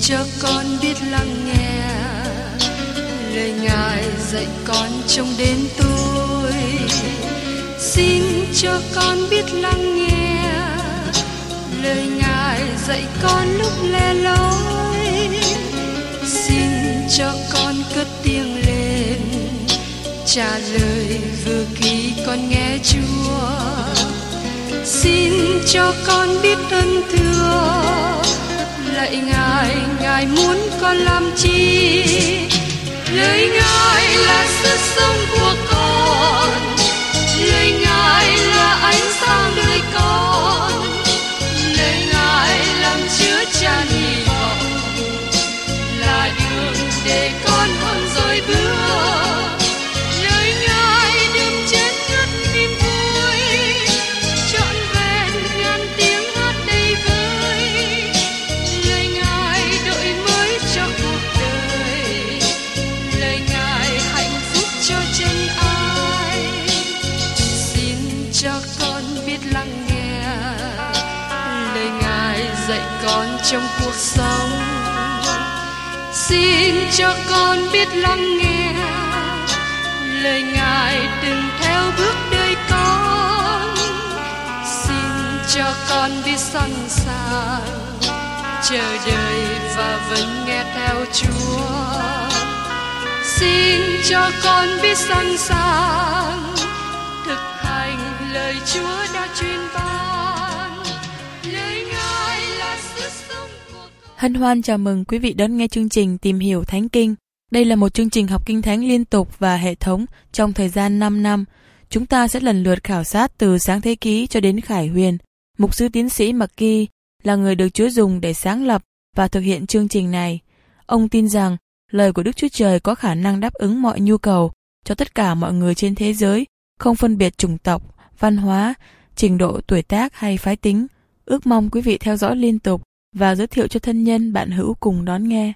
cho con biết lắng nghe lời Ngài dạy con trong đêm tối. Xin cho con biết lắng nghe lời Ngài dạy con lúc lẻ loi. Xin cho con cất tiếng lên trả lời vừa khi con nghe Chúa. Xin cho con biết ơn thưa lạy Ngài, Ngài muốn con làm chi? Lời Ngài là sức sống của con, lời Ngài là ánh sáng đời con, lời Ngài làm chứa chan hy vọng, là đường để con không dối bước. Lời Ngài đừng chết ngất niềm vui, trọn vẹn ngàn tiếng hát đầy vơi. Lời Ngài đổi mới cho cuộc đời, lời Ngài hạnh phúc cho chân ai. Xin cho con biết lắng nghe lời Ngài dạy con trong cuộc sống. Xin cho con biết lắng nghe lời Ngài từng theo bước đời con. Xin cho con biết sẵn sàng chờ đợi và vẫn nghe theo Chúa. Xin cho con biết sẵn sàng thực hành lời Chúa đã truyền ban. Lời Ngài là sức sống của con. Hân hoan chào mừng quý vị đón nghe chương trình Tìm hiểu Thánh Kinh. Đây là một chương trình học Kinh Thánh liên tục và hệ thống trong thời gian 5 năm. Chúng ta sẽ lần lượt khảo sát từ Sáng Thế Ký cho đến Khải Huyền. Mục sư tiến sĩ McGee là người được Chúa dùng để sáng lập và thực hiện chương trình này. Ông tin rằng lời của Đức Chúa Trời có khả năng đáp ứng mọi nhu cầu cho tất cả mọi người trên thế giới, không phân biệt chủng tộc, văn hóa, trình độ tuổi tác hay phái tính. Ước mong quý vị theo dõi liên tục và giới thiệu cho thân nhân bạn hữu cùng đón nghe.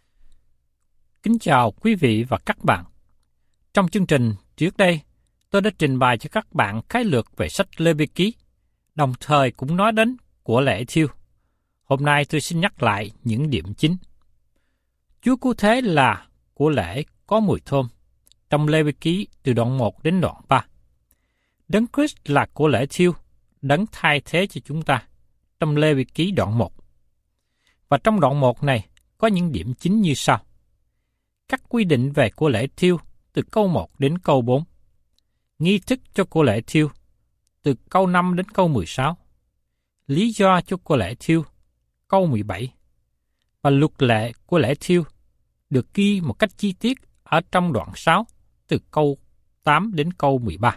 Kính chào quý vị và các bạn. Trong chương trình trước đây, tôi đã trình bày cho các bạn khái lược về sách Lê-vi-ký, đồng thời cũng nói đến của lễ thiêu. Hôm nay tôi xin nhắc lại những điểm chính. Chúa cứu thế là của lễ có mùi thơm, trong Lê-vi-ký từ đoạn 1 đến đoạn 3. Đấng Christ là của lễ thiêu, đấng thay thế cho chúng ta, trong Lê-vi-ký đoạn 1. Và trong đoạn 1 này có những điểm chính như sau. Các quy định về của lễ thiêu từ câu 1 đến câu 4. Nghi thức cho của lễ thiêu từ câu 5 đến câu 16. Lý do cho của lễ thiêu câu 17. Và luật lệ của lễ thiêu được ghi một cách chi tiết ở trong đoạn 6 từ câu 8 đến câu 13.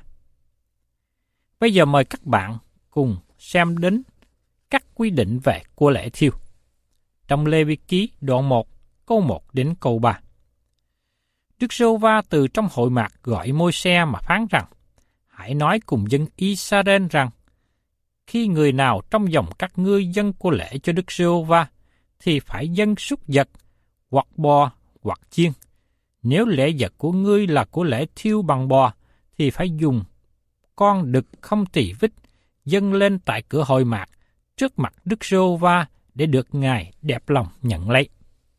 Bây giờ mời các bạn cùng xem đến các quy định về của lễ thiêu. Trong Lê-vi-ký đoạn 1 câu 1 đến câu 3. Đức Giê-hô-va từ trong hội mạc gọi Môi-se mà phán rằng: Hãy nói cùng dân Israel rằng, khi người nào trong dòng các ngươi dâng của lễ cho Đức Giê-hô-va thì phải dâng súc vật, hoặc bò, hoặc chiên. Nếu lễ vật của ngươi là của lễ thiêu bằng bò thì phải dùng con đực không tỳ vít dâng lên tại cửa hội mạc trước mặt Đức Giê-hô-va để được Ngài đẹp lòng nhận lấy.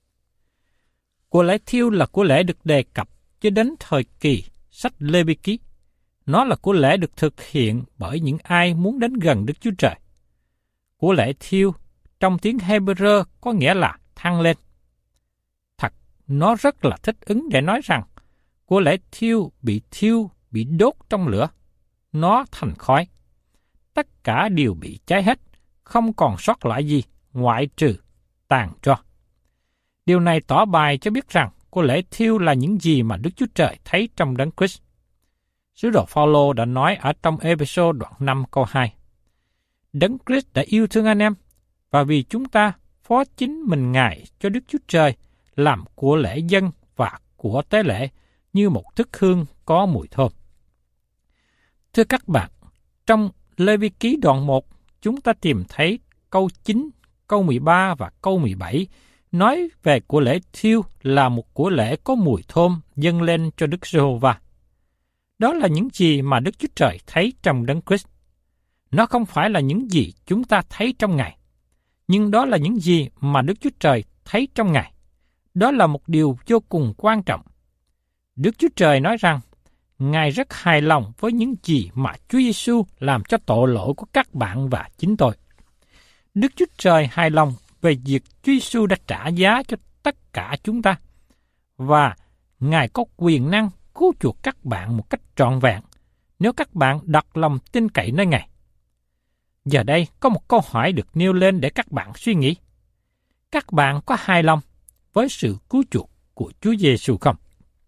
Của lễ thiêu là của lễ được đề cập cho đến thời kỳ sách Lê-vi-ký. Nó là của lễ được thực hiện bởi những ai muốn đến gần Đức Chúa Trời. Của lễ thiêu trong tiếng Hebrew có nghĩa là thăng lên. Thật, nó rất là thích ứng để nói rằng của lễ thiêu, bị đốt trong lửa. Nó thành khói. Tất cả đều bị cháy hết, không còn sót lại gì ngoại trừ tàn tro. Điều này tỏ bài cho biết rằng của lễ thiêu là những gì mà Đức Chúa Trời thấy trong Đấng Christ. Sứ đồ Phao-lô đã nói ở trong Ê-phê-sô đoạn 5 câu 2. Đấng Christ đã yêu thương anh em, và vì chúng ta phó chính mình Ngài cho Đức Chúa Trời làm của lễ dân và của tế lễ như một thức hương có mùi thơm. Thưa các bạn, trong Lê-vi-ký đoạn 1, chúng ta tìm thấy câu 9, câu 13 và câu 17 nói về của lễ thiêu là một của lễ có mùi thơm dâng lên cho Đức Giê-hô-va. Đó là những gì mà Đức Chúa Trời thấy trong Đấng Christ. Nó không phải là những gì chúng ta thấy trong Ngài, nhưng đó là những gì mà Đức Chúa Trời thấy trong Ngài. Đó là một điều vô cùng quan trọng. Đức Chúa Trời nói rằng, Ngài rất hài lòng với những gì mà Chúa Giêsu làm cho tội lỗi của các bạn và chính tôi. Đức Chúa Trời hài lòng về việc Chúa Giêsu đã trả giá cho tất cả chúng ta, và Ngài có quyền năng cứu chuộc các bạn một cách trọn vẹn nếu các bạn đặt lòng tin cậy nơi Ngài. Giờ đây có một câu hỏi được nêu lên để các bạn suy nghĩ. Các bạn có hài lòng với sự cứu chuộc của Chúa Giêsu không?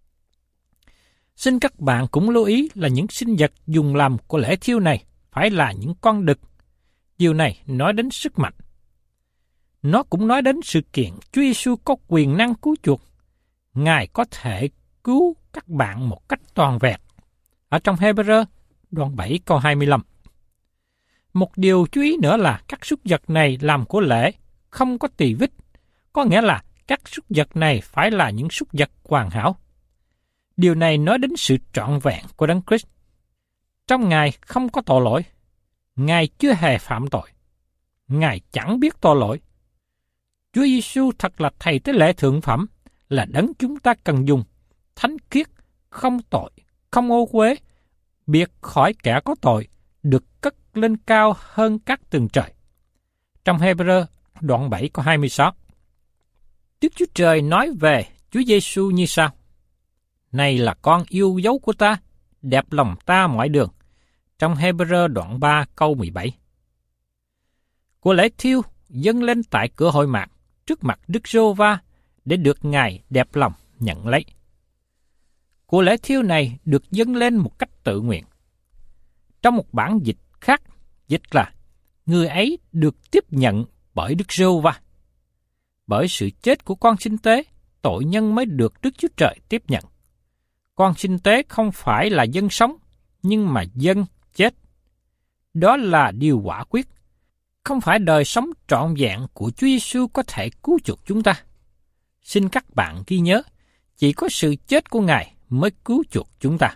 Xin các bạn cũng lưu ý là những sinh vật dùng làm của lễ thiêu này phải là những con đực. Điều này nói đến sức mạnh. Nó cũng nói đến sự kiện Chúa Giêsu có quyền năng cứu chuộc. Ngài có thể cứu các bạn một cách toàn vẹn. Ở trong Hebrew đoạn 7 câu 25. Một điều chú ý nữa là các súc vật này làm của lễ không có tỳ vết, có nghĩa là các súc vật này phải là những súc vật hoàn hảo. Điều này nói đến sự trọn vẹn của Đấng Christ. Trong Ngài không có tội lỗi. Ngài chưa hề phạm tội. Ngài chẳng biết tội lỗi. Chúa Giêsu thật là thầy tế lễ thượng phẩm, là đấng chúng ta cần dùng, thánh khiết, không tội, không ô uế, biệt khỏi kẻ có tội, được cất lên cao hơn các tầng trời. Trong Hebrew đoạn 7 câu 26. Đức Chúa Trời nói về Chúa Giêsu như sau: Này là con yêu dấu của ta, đẹp lòng ta mọi đường. Trong Hebrew đoạn 3 câu 17. Của lễ thiêu dâng lên tại cửa hội mạc trước mặt Đức Giê-hô-va để được Ngài đẹp lòng nhận lấy. Của lễ thiêu này được dâng lên một cách tự nguyện. Trong một bản dịch khác, dịch là người ấy được tiếp nhận bởi Đức Giê-hô-va. Bởi sự chết của con sinh tế, tội nhân mới được Đức Chúa Trời tiếp nhận. Con sinh tế không phải là dân sống, nhưng mà dân chết. Đó là điều quả quyết. Không phải đời sống trọn vẹn của Chúa Giêsu có thể cứu chuộc chúng ta. Xin các bạn ghi nhớ, chỉ có sự chết của Ngài mới cứu chuộc chúng ta.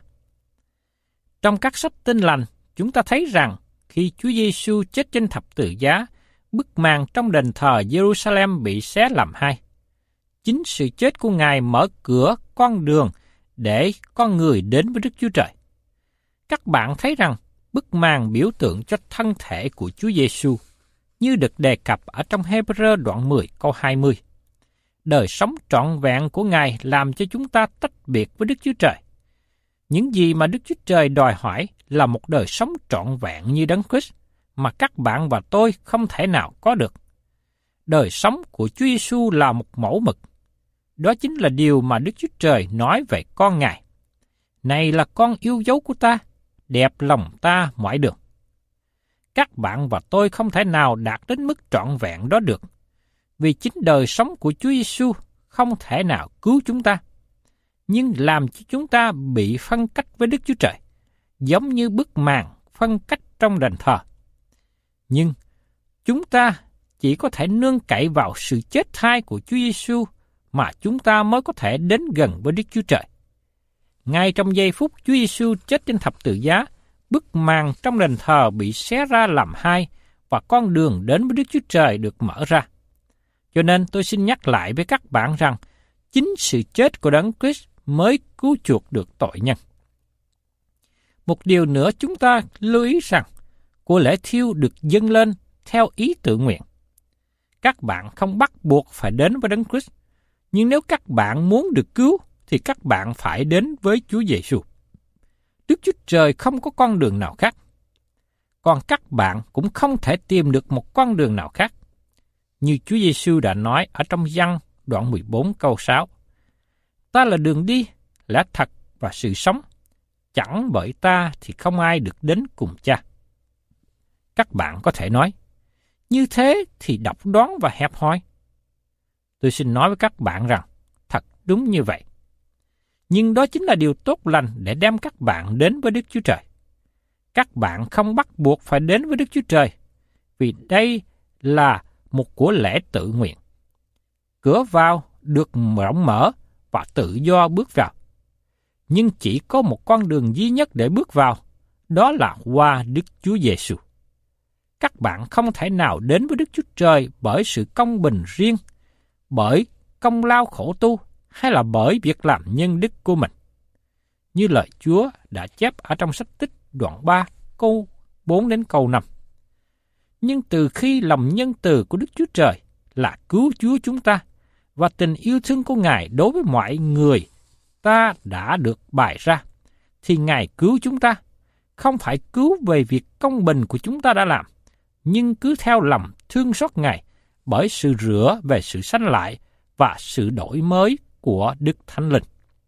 Trong các sách Tin Lành, chúng ta thấy rằng khi Chúa Giêsu chết trên thập tự giá, bức màn trong đền thờ Jerusalem bị xé làm hai. Chính sự chết của Ngài mở cửa con đường để con người đến với Đức Chúa Trời. Các bạn thấy rằng bức màn biểu tượng cho thân thể của Chúa Giêsu, như được đề cập ở trong Hebrew đoạn 10 câu 20. Đời sống trọn vẹn của Ngài làm cho chúng ta tách biệt với Đức Chúa Trời. Những gì mà Đức Chúa Trời đòi hỏi là một đời sống trọn vẹn như Đấng Christ mà các bạn và tôi không thể nào có được. Đời sống của Chúa Giêsu là một mẫu mực. Đó chính là điều mà Đức Chúa Trời nói về con Ngài. Này là con yêu dấu của ta, đẹp lòng ta mọi đường. Các bạn và tôi không thể nào đạt đến mức trọn vẹn đó được, vì chính đời sống của Chúa Giêsu không thể nào cứu chúng ta, nhưng làm cho chúng ta bị phân cách với Đức Chúa Trời, giống như bức màn phân cách trong đền thờ. Nhưng chúng ta chỉ có thể nương cậy vào sự chết thay của Chúa Giêsu mà chúng ta mới có thể đến gần với Đức Chúa Trời. Ngay trong giây phút Chúa Giêsu chết trên thập tự giá, bức màn trong đền thờ bị xé ra làm hai và con đường đến với Đức Chúa Trời được mở ra. Cho nên tôi xin nhắc lại với các bạn rằng chính sự chết của Đấng Christ mới cứu chuộc được tội nhân. Một điều nữa chúng ta lưu ý rằng của lễ thiêu được dâng lên theo ý tự nguyện. Các bạn không bắt buộc phải đến với Đấng Christ, nhưng nếu các bạn muốn được cứu thì các bạn phải đến với Chúa Giêsu. Đức Chúa Trời không có con đường nào khác. Còn các bạn cũng không thể tìm được một con đường nào khác. Như Chúa Giêsu đã nói ở trong Giăng đoạn 14 câu 6. Ta là đường đi, lẽ thật và sự sống. Chẳng bởi ta thì không ai được đến cùng Cha. Các bạn có thể nói, như thế thì độc đoán và hẹp hòi. Tôi xin nói với các bạn rằng, thật đúng như vậy. Nhưng đó chính là điều tốt lành để đem các bạn đến với Đức Chúa Trời. Các bạn không bắt buộc phải đến với Đức Chúa Trời, vì đây là một của lễ tự nguyện. Cửa vào được rộng mở và tự do bước vào. Nhưng chỉ có một con đường duy nhất để bước vào, đó là qua Đức Chúa Giêsu. Các bạn không thể nào đến với Đức Chúa Trời bởi sự công bình riêng, bởi công lao khổ tu hay là bởi việc làm nhân đức của mình. Như lời Chúa đã chép ở trong sách Tích đoạn 3 câu 4 đến câu 5. Nhưng từ khi lòng nhân từ của Đức Chúa Trời là cứu Chúa chúng ta và tình yêu thương của Ngài đối với mọi người ta đã được bày ra, thì Ngài cứu chúng ta, không phải cứu về việc công bình của chúng ta đã làm, nhưng cứ theo lòng thương xót Ngài bởi sự rửa về sự sanh lại và sự đổi mới của Đức Thánh Linh.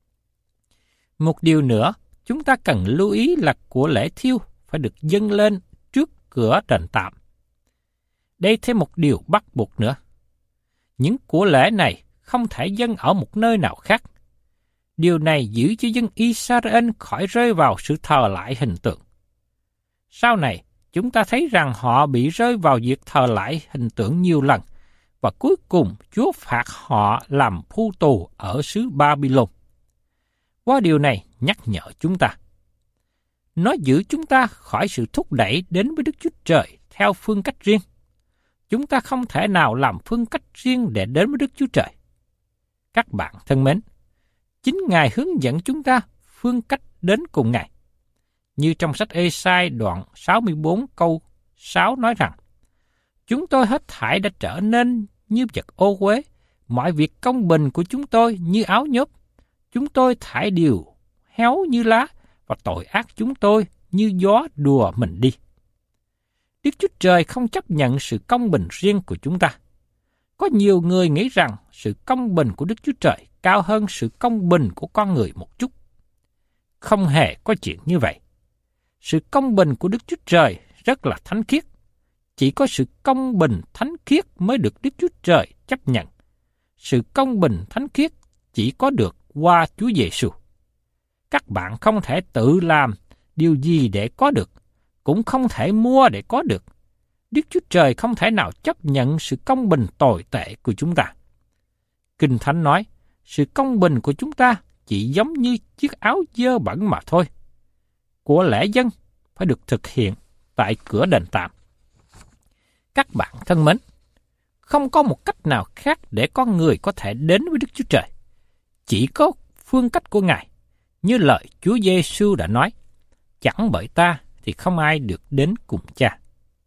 Một điều nữa chúng ta cần lưu ý là của lễ thiêu phải được dâng lên trước cửa đền tạm. Đây thêm một điều bắt buộc nữa. Những của lễ này không thể dâng ở một nơi nào khác. Điều này giữ cho dân Israel khỏi rơi vào sự thờ lại hình tượng. Sau này, chúng ta thấy rằng họ bị rơi vào việc thờ lại hình tượng nhiều lần, và cuối cùng Chúa phạt họ làm phu tù ở xứ Babylon. Qua điều này nhắc nhở chúng ta. Nó giữ chúng ta khỏi sự thúc đẩy đến với Đức Chúa Trời theo phương cách riêng. Chúng ta không thể nào làm phương cách riêng để đến với Đức Chúa Trời. Các bạn thân mến, chính Ngài hướng dẫn chúng ta phương cách đến cùng Ngài. Như trong sách Ê-sai đoạn 64 câu 6 nói rằng, chúng tôi hết thảy đã trở nên như vật ô uế, mọi việc công bình của chúng tôi như áo nhớp, chúng tôi thải đều héo như lá, và tội ác chúng tôi như gió đùa mình đi. Đức Chúa Trời không chấp nhận sự công bình riêng của chúng ta. Có nhiều người nghĩ rằng sự công bình của Đức Chúa Trời cao hơn sự công bình của con người một chút. Không hề có chuyện như vậy. Sự công bình của Đức Chúa Trời rất là thánh khiết. Chỉ có sự công bình thánh khiết mới được Đức Chúa Trời chấp nhận. Sự công bình thánh khiết chỉ có được qua Chúa Giêsu. Các bạn không thể tự làm điều gì để có được, cũng không thể mua để có được. Đức Chúa Trời không thể nào chấp nhận sự công bình tồi tệ của chúng ta. Kinh Thánh nói, sự công bình của chúng ta chỉ giống như chiếc áo dơ bẩn mà thôi. Của lễ dân phải được thực hiện tại cửa đền tạm. Các bạn thân mến, không có một cách nào khác để con người có thể đến với Đức Chúa Trời. Chỉ có phương cách của Ngài, như lời Chúa Giêsu đã nói, chẳng bởi ta thì không ai được đến cùng Cha.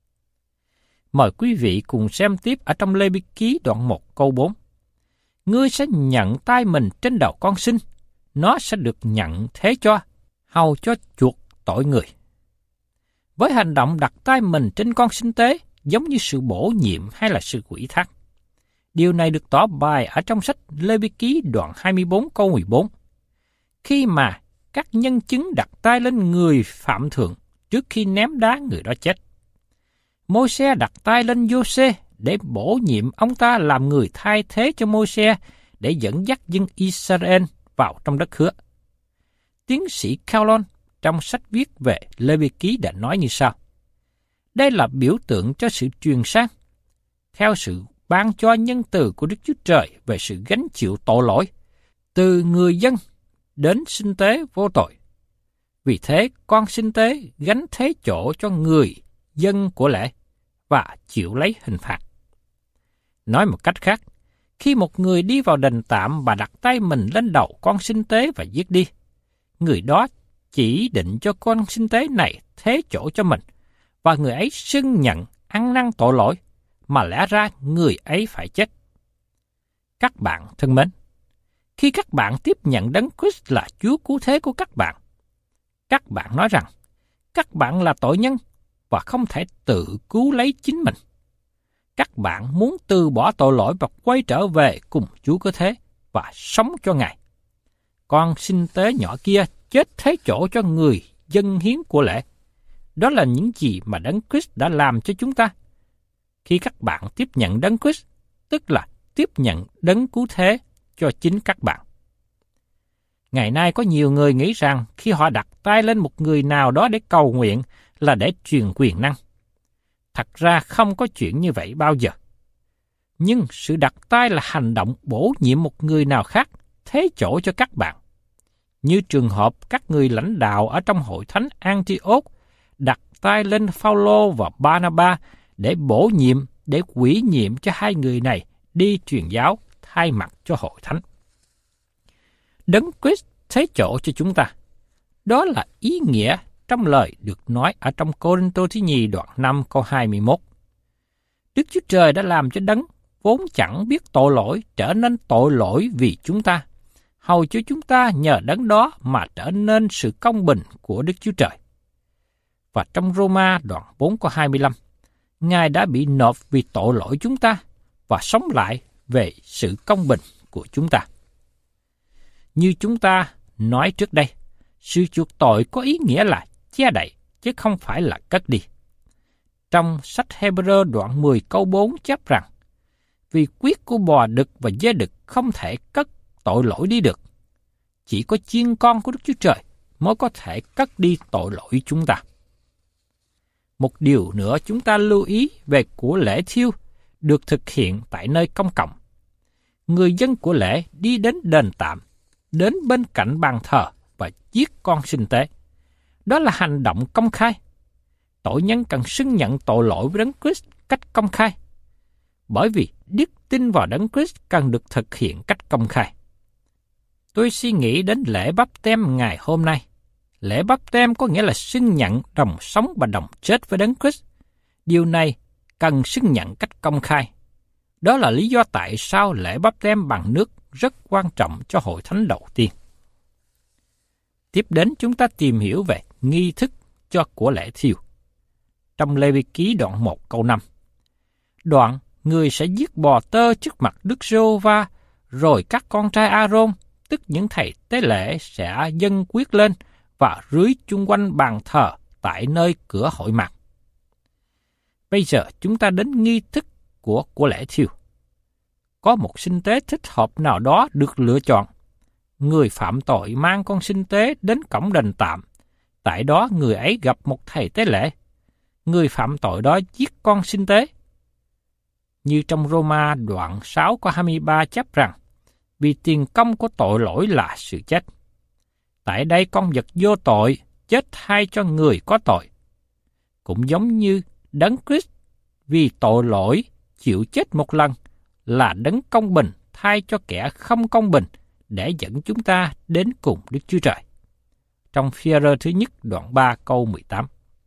Mời quý vị cùng xem tiếp ở trong Lê-vi ký đoạn 1 câu 4. Ngươi sẽ nhận tay mình trên đầu con sinh, nó sẽ được nhận thế cho, hầu cho chuộc tội người. Với hành động đặt tay mình trên con sinh tế, giống như sự bổ nhiệm hay là sự ủy thác. Điều này được tỏ bày ở trong sách Lê-vi ký đoạn 24 câu 14. Khi mà các nhân chứng đặt tay lên người phạm thượng trước khi ném đá người đó chết. Môi-se đặt tay lên Giô-xê để bổ nhiệm ông ta làm người thay thế cho Môi-se để dẫn dắt dân Israel vào trong đất hứa. Tiến sĩ Caulon trong sách viết về Lê-vi ký đã nói như sau. Đây là biểu tượng cho sự truyền sang, theo sự ban cho nhân từ của Đức Chúa Trời về sự gánh chịu tội lỗi, từ người dân đến sinh tế vô tội. Vì thế, con sinh tế gánh thế chỗ cho người dân của lễ và chịu lấy hình phạt. Nói một cách khác, khi một người đi vào đền tạm và đặt tay mình lên đầu con sinh tế và giết đi, người đó chỉ định cho con sinh tế này thế chỗ cho mình, và người ấy xưng nhận ăn năn tội lỗi, mà lẽ ra người ấy phải chết. Các bạn thân mến, khi các bạn tiếp nhận Đấng Christ là Chúa cứu thế của các bạn nói rằng các bạn là tội nhân và không thể tự cứu lấy chính mình. Các bạn muốn từ bỏ tội lỗi và quay trở về cùng Chúa cứu thế và sống cho Ngài. Con sinh tế nhỏ kia chết thế chỗ cho người dân hiến của lễ. Đó là những gì mà Đấng Christ đã làm cho chúng ta. Khi các bạn tiếp nhận Đấng Christ, tức là tiếp nhận Đấng cứu thế cho chính các bạn. Ngày nay có nhiều người nghĩ rằng khi họ đặt tay lên một người nào đó để cầu nguyện là để truyền quyền năng. Thật ra không có chuyện như vậy bao giờ. Nhưng sự đặt tay là hành động bổ nhiệm một người nào khác thế chỗ cho các bạn. Như trường hợp các người lãnh đạo ở trong hội thánh Antioch đặt tay lên Phao-lô và Ba-na-ba để bổ nhiệm, để ủy nhiệm cho hai người này đi truyền giáo thay mặt cho hội thánh. Đấng Christ thế chỗ cho chúng ta. Đó là ý nghĩa trong lời được nói ở trong Cô-rinh-tô thứ nhì đoạn 5 câu 21. Đức Chúa Trời đã làm cho đấng vốn chẳng biết tội lỗi trở nên tội lỗi vì chúng ta, hầu cho chúng ta nhờ đấng đó mà trở nên sự công bình của Đức Chúa Trời. Và trong Roma đoạn 4 câu 25, Ngài đã bị nộp vì tội lỗi chúng ta và sống lại về sự công bình của chúng ta. Như chúng ta nói trước đây, sự chuộc tội có ý nghĩa là che đậy, chứ không phải là cất đi. Trong sách Hebrew đoạn 10 câu 4 chép rằng, vì huyết của bò đực và dê đực không thể cất tội lỗi đi được. Chỉ có chiên con của Đức Chúa Trời mới có thể cất đi tội lỗi chúng ta. Một điều nữa chúng ta lưu ý về của lễ thiêu được thực hiện tại nơi công cộng. Người dân của lễ đi đến đền tạm, đến bên cạnh bàn thờ và giết con sinh tế. Đó là hành động công khai. Tội nhân cần xưng nhận tội lỗi với Đấng Christ cách công khai. Bởi vì đức tin vào Đấng Christ cần được thực hiện cách công khai. Tôi suy nghĩ đến lễ báp têm ngày hôm nay. Lễ báp têm có nghĩa là xưng nhận đồng sống và đồng chết với Đấng Christ. Điều này cần xưng nhận cách công khai. Đó là lý do tại sao lễ báp têm bằng nước rất quan trọng cho hội thánh đầu tiên. Tiếp đến chúng ta tìm hiểu về nghi thức cho của lễ thiêu. Trong Lê-vi-ký đoạn 1 câu 5. Đoạn, người sẽ giết bò tơ trước mặt Đức Giê-hô-va, rồi các con trai A-rôn, tức những thầy tế lễ sẽ dâng huyết lên và rưới chung quanh bàn thờ tại nơi cửa hội mặt. Bây giờ chúng ta đến nghi thức của lễ thiêu. Có một sinh tế thích hợp nào đó được lựa chọn. Người phạm tội mang con sinh tế đến cổng đền tạm. Tại đó người ấy gặp một thầy tế lễ. Người phạm tội đó giết con sinh tế. Như trong Roma đoạn 6 câu 23 chép rằng, vì tiền công của tội lỗi là sự chết. Tại đây con vật vô tội chết thay cho người có tội. Cũng giống như Đấng Christ vì tội lỗi chịu chết một lần là đấng công bình thay cho kẻ không công bình để dẫn chúng ta đến cùng Đức Chúa Trời. Trong Phi-e-rơ thứ nhất đoạn 3 câu 18.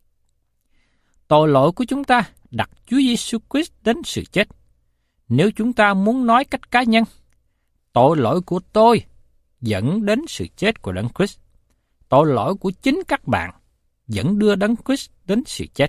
Tội lỗi của chúng ta đặt Chúa Giêsu Christ đến sự chết. Nếu chúng ta muốn nói cách cá nhân, tội lỗi của tôi dẫn đến sự chết của Đấng Christ. Tội lỗi của chính các bạn dẫn đưa Đấng Christ đến sự chết.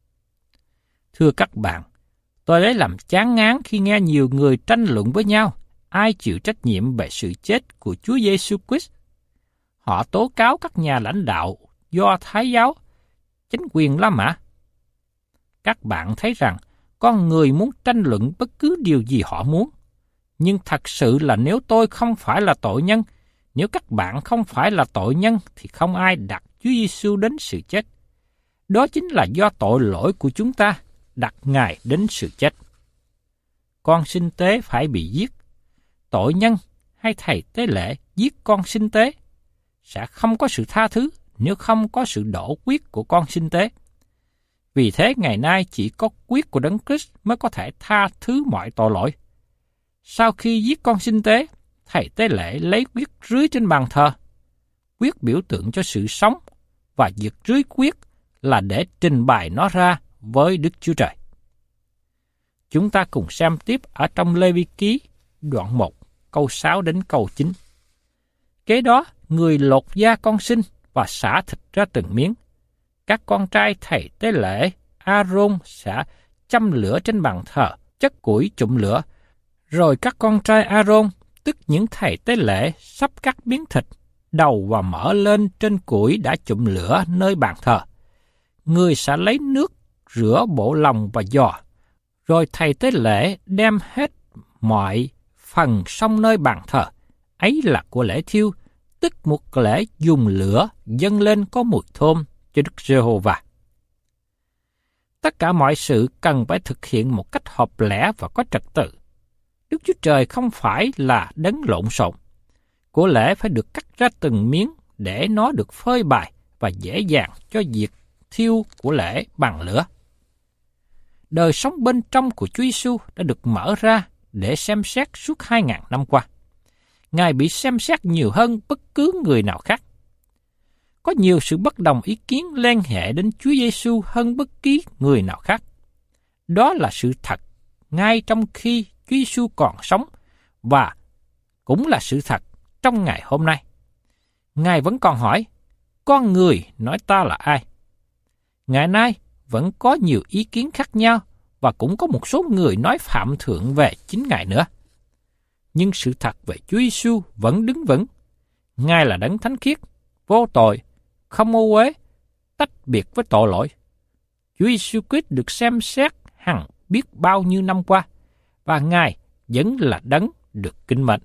Thưa các bạn, tôi lấy làm chán ngán khi nghe nhiều người tranh luận với nhau ai chịu trách nhiệm về sự chết của Chúa Giêsu Christ. Họ tố cáo các nhà lãnh đạo Do Thái giáo, chính quyền La Mã. Các bạn thấy rằng con người muốn tranh luận bất cứ điều gì họ muốn. Nhưng thật sự là nếu tôi không phải là tội nhân, nếu các bạn không phải là tội nhân thì không ai đặt Chúa Giêsu đến sự chết. Đó chính là do tội lỗi của chúng ta đặt Ngài đến sự chết. Con sinh tế phải bị giết. Tội nhân hay thầy tế lễ giết con sinh tế sẽ không có sự tha thứ nếu không có sự đổ huyết của con sinh tế. Vì thế ngày nay chỉ có huyết của Đấng Christ mới có thể tha thứ mọi tội lỗi. Sau khi giết con sinh tế, thầy tế lễ lấy huyết rưới trên bàn thờ. Huyết biểu tượng cho sự sống và việc rưới huyết là để trình bày nó ra với Đức Chúa Trời. Chúng ta cùng xem tiếp ở trong Lê-vi-ký đoạn 1 câu 6 đến câu 9. Kế đó, người lột da con sinh và xả thịt ra từng miếng. Các con trai thầy tế lễ A-rôn sẽ châm lửa trên bàn thờ, chất củi chụm lửa. Rồi các con trai A-rôn, tức những thầy tế lễ, sắp cắt miếng thịt, đầu và mỡ lên trên củi đã chụm lửa nơi bàn thờ. Người sẽ lấy nước rửa bộ lòng và giò. Rồi thầy tế lễ đem hết mọi phần xong nơi bàn thờ. Ấy là của lễ thiêu, tức một lễ dùng lửa dâng lên có mùi thơm cho Đức Giê-hô-va. Tất cả mọi sự cần phải thực hiện một cách hợp lẽ và có trật tự. Đức Chúa Trời không phải là đấng lộn xộn. Của lễ phải được cắt ra từng miếng để nó được phơi bày và dễ dàng cho việc thiêu của lễ bằng lửa. Đời sống bên trong của Chúa Giêsu đã được mở ra để xem xét suốt 2.000 năm qua. Ngài bị xem xét nhiều hơn bất cứ người nào khác. Có nhiều sự bất đồng ý kiến liên hệ đến Chúa Giêsu hơn bất kỳ người nào khác. Đó là sự thật ngay trong khi Chúa Giêsu còn sống và cũng là sự thật trong ngày hôm nay. Ngài vẫn còn hỏi, con người nói ta là ai? Ngày nay vẫn có nhiều ý kiến khác nhau và cũng có một số người nói phạm thượng về chính Ngài nữa. Nhưng sự thật về Chúa Giêsu vẫn đứng vững. Ngài là đấng thánh khiết, vô tội, không ô uế, tách biệt với tội lỗi. Chúa Giêsu Christ được xem xét hằng biết bao nhiêu năm qua, và Ngài vẫn là đấng được kính mến.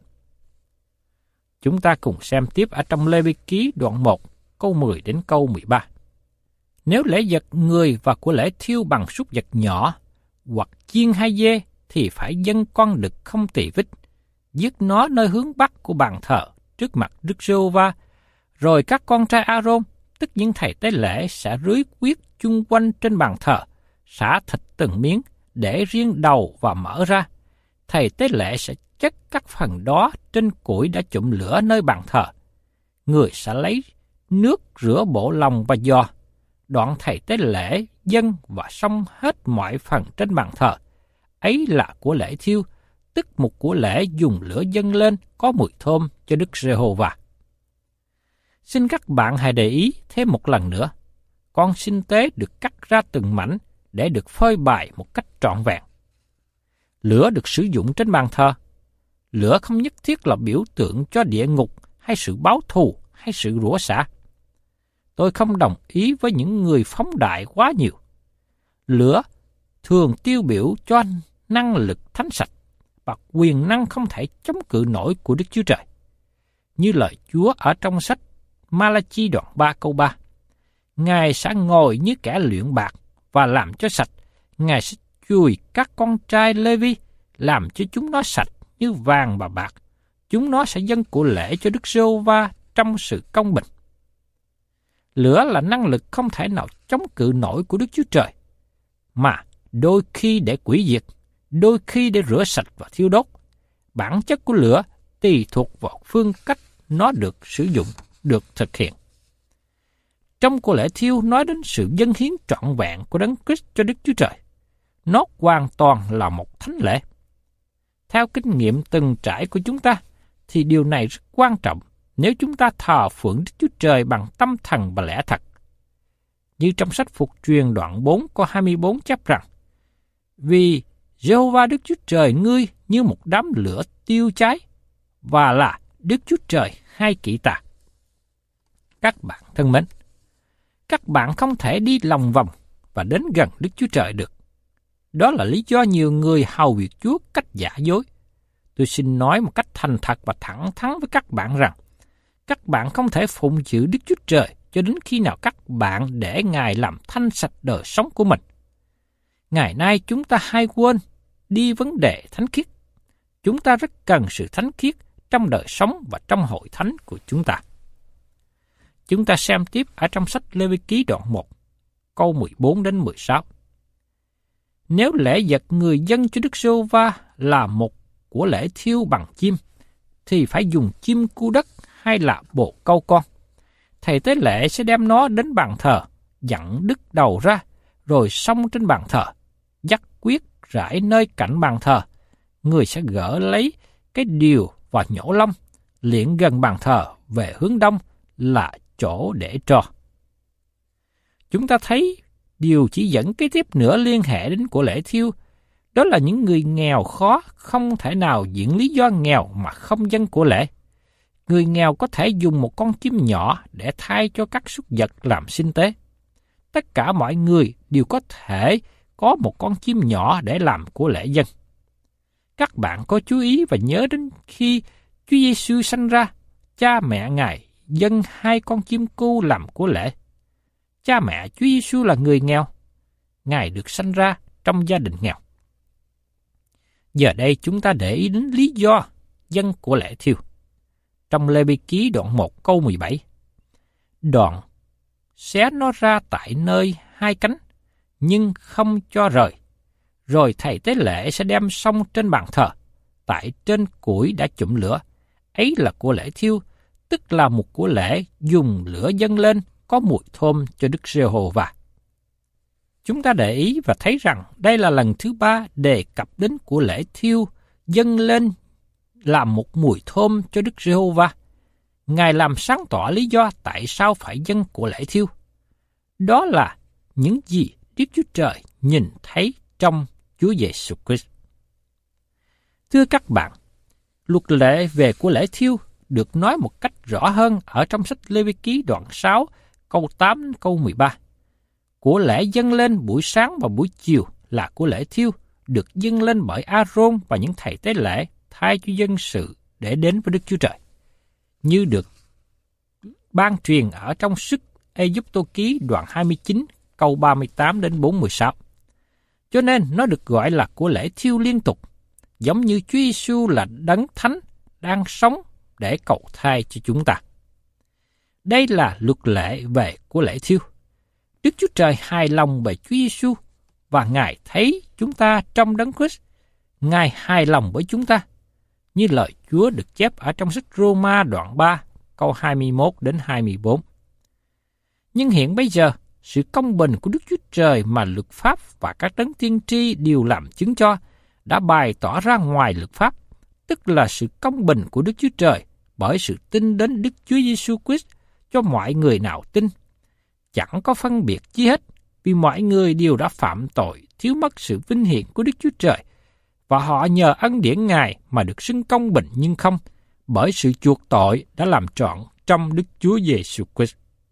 Chúng ta cùng xem tiếp ở trong Lê Vi Ký đoạn 1, câu 10 đến câu 13. Nếu lễ vật người và của lễ thiêu bằng súc vật nhỏ, hoặc chiên hay dê, thì phải dâng con đực không tỳ vết, giết nó nơi hướng bắc của bàn thờ trước mặt Đức Giê-hô-va. Rồi các con trai A-rôn, tức những thầy tế lễ, sẽ rưới huyết chung quanh trên bàn thờ, xả thịt từng miếng, để riêng đầu và mở ra. Thầy tế lễ sẽ chất các phần đó trên củi đã chụm lửa nơi bàn thờ. Người sẽ lấy nước rửa bộ lòng và giò. Đoạn thầy tế lễ dâng và xông hết mọi phần trên bàn thờ. Ấy là của lễ thiêu, tức một của lễ dùng lửa dâng lên có mùi thơm cho Đức Giê-hô-va. Xin các bạn hãy để ý thêm một lần nữa. Con sinh tế được cắt ra từng mảnh để được phơi bày một cách trọn vẹn. Lửa được sử dụng trên bàn thờ. Lửa không nhất thiết là biểu tượng cho địa ngục hay sự báo thù hay sự rủa xả. Tôi không đồng ý với những người phóng đại quá nhiều. Lửa thường tiêu biểu cho năng lực thánh sạch và quyền năng không thể chống cự nổi của Đức Chúa Trời. Như lời Chúa ở trong sách Ma-la-chi đoạn 3 câu 3. Ngài sẽ ngồi như kẻ luyện bạc và làm cho sạch. Ngài sẽ chùi các con trai Lê-vi, làm cho chúng nó sạch như vàng và bạc. Chúng nó sẽ dâng của lễ cho Đức Giê-hô-va trong sự công bình. Lửa là năng lực không thể nào chống cự nổi của Đức Chúa Trời, mà đôi khi để hủy diệt, đôi khi để rửa sạch và thiêu đốt. Bản chất của lửa tùy thuộc vào phương cách nó được sử dụng, được thực hiện. Trong của lễ thiêu nói đến sự dâng hiến trọn vẹn của Đấng Christ cho Đức Chúa Trời. Nó hoàn toàn là một thánh lễ. Theo kinh nghiệm từng trải của chúng ta, thì điều này rất quan trọng nếu chúng ta thờ phượng Đức Chúa Trời bằng tâm thần và lẽ thật. Như trong sách Phục Truyền đoạn 4 câu 24 chép rằng, vì Giê-hô-va Đức Chúa Trời ngươi như một đám lửa tiêu cháy, và là Đức Chúa Trời hai kỵ tà. Các bạn thân mến, các bạn không thể đi lòng vòng và đến gần Đức Chúa Trời được. Đó là lý do nhiều người hầu việc Chúa cách giả dối. Tôi xin nói một cách thành thật và thẳng thắn với các bạn rằng, các bạn không thể phụng sự Đức Chúa Trời cho đến khi nào các bạn để Ngài làm thanh sạch đời sống của mình. Ngày nay chúng ta hay quên đi vấn đề thánh khiết. Chúng ta rất cần sự thánh khiết trong đời sống và trong hội thánh của chúng ta. Chúng ta xem tiếp ở trong sách Lê Vi Ký đoạn 1, câu 14 đến 16. Nếu lễ vật người dâng cho Đức Giê-hô-va là một của lễ thiêu bằng chim, thì phải dùng chim cu đất hay là bồ câu con. Thầy tế lễ sẽ đem nó đến bàn thờ, dặn đứt đầu ra, rồi xông trên bàn thờ, dắt quyết rải nơi cạnh bàn thờ. Người sẽ gỡ lấy cái điều và nhổ lông, liệng gần bàn thờ về hướng đông là chỗ để tro. Chúng ta thấy điều chỉ dẫn kế tiếp nữa liên hệ đến của lễ thiêu, đó là những người nghèo khó không thể nào diễn lý do nghèo mà không dâng của lễ. Người nghèo có thể dùng một con chim nhỏ để thay cho các súc vật làm sinh tế. Tất cả mọi người đều có thể có một con chim nhỏ để làm của lễ dâng. Các bạn có chú ý và nhớ đến khi Chúa Giêsu sanh ra, cha mẹ Ngài dâng 2 con chim cu làm của lễ. Cha mẹ Chúa Giêsu là người nghèo. Ngài được sanh ra trong gia đình nghèo. Giờ đây chúng ta để ý đến lý do dâng của lễ thiêu. Trong Lê Vi Ký đoạn 1 câu 17, đoạn xé nó ra tại nơi 2 cánh, nhưng không cho rời. Rồi thầy tế lễ sẽ đem xông trên bàn thờ, tại trên củi đã chụm lửa. Ấy là của lễ thiêu, tức là một của lễ dùng lửa dâng lên có mùi thơm cho Đức Giê-hô-va. Chúng ta để ý và thấy rằng đây là lần thứ 3 đề cập đến của lễ thiêu dâng lên làm một mùi thơm cho Đức Giê-hô-va. Ngài làm sáng tỏ lý do tại sao phải dâng của lễ thiêu. Đó là những gì Đức Chúa Trời nhìn thấy trong Chúa Giêsu Christ. Thưa các bạn, luật lệ về của lễ thiêu được nói một cách rõ hơn ở trong sách Lê-vi-ký đoạn 6, câu 8 đến câu 13. Của lễ dâng lên buổi sáng và buổi chiều là của lễ thiêu, được dâng lên bởi A-rôn và những thầy tế lễ thay cho dân sự để đến với Đức Chúa Trời. Như được ban truyền ở trong sức Ê-giúp-tô ký đoạn 29, câu 38 đến 46. Cho nên nó được gọi là của lễ thiêu liên tục, giống như Chúa Giêsu là đấng thánh đang sống để cầu thay cho chúng ta. Đây là luật lệ về của lễ thiêu. Đức Chúa Trời hài lòng về Chúa Giêsu và Ngài thấy chúng ta trong Đấng Christ. Ngài hài lòng với chúng ta, như lời Chúa được chép ở trong sách Rô-ma đoạn 3, câu 21 đến 24. Nhưng hiện bây giờ, sự công bình của Đức Chúa Trời mà luật pháp và các đấng tiên tri đều làm chứng cho đã bày tỏ ra ngoài luật pháp, tức là sự công bình của Đức Chúa Trời bởi sự tin đến Đức Chúa Giêsu Christ cho mọi người nào tin. Chẳng có phân biệt chi hết, vì mọi người đều đã phạm tội, thiếu mất sự vinh hiển của Đức Chúa Trời, và họ nhờ ân điển Ngài mà được xưng công bình nhưng không, bởi sự chuộc tội đã làm trọn trong Đức Chúa Giêsu Christ.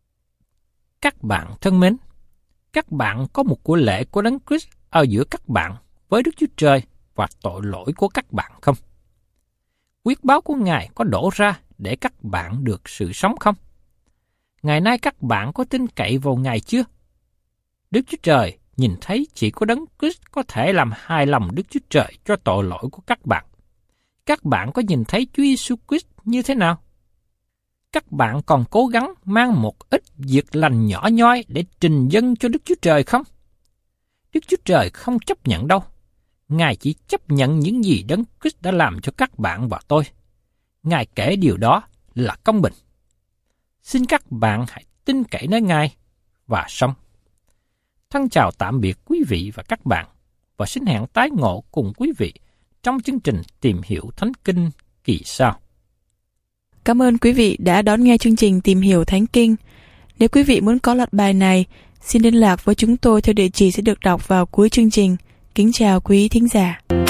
Các bạn thân mến, các bạn có một của lễ của Đấng Christ ở giữa các bạn với Đức Chúa Trời và tội lỗi của các bạn không? Quyết báo của Ngài có đổ ra để các bạn được sự sống không? Ngày nay các bạn có tin cậy vào Ngài chưa? Đức Chúa Trời nhìn thấy chỉ có Đấng Christ có thể làm hài lòng Đức Chúa Trời cho tội lỗi của các bạn. Các bạn có nhìn thấy Chúa Giêsu Christ như thế nào? Các bạn còn cố gắng mang một ít việc lành nhỏ nhoi để trình dâng cho Đức Chúa Trời không? Đức Chúa Trời không chấp nhận đâu. Ngài chỉ chấp nhận những gì Đấng Christ đã làm cho các bạn và tôi. Ngài kể điều đó là công bình. Xin các bạn hãy tin cậy nơi Ngài và sống. Thân chào tạm biệt quý vị và các bạn, và xin hẹn tái ngộ cùng quý vị trong chương trình Tìm Hiểu Thánh Kinh kỳ sau. Cảm ơn quý vị đã đón nghe chương trình Tìm Hiểu Thánh Kinh. Nếu quý vị muốn có loạt bài này, xin liên lạc với chúng tôi theo địa chỉ sẽ được đọc vào cuối chương trình. Kính chào quý thính giả.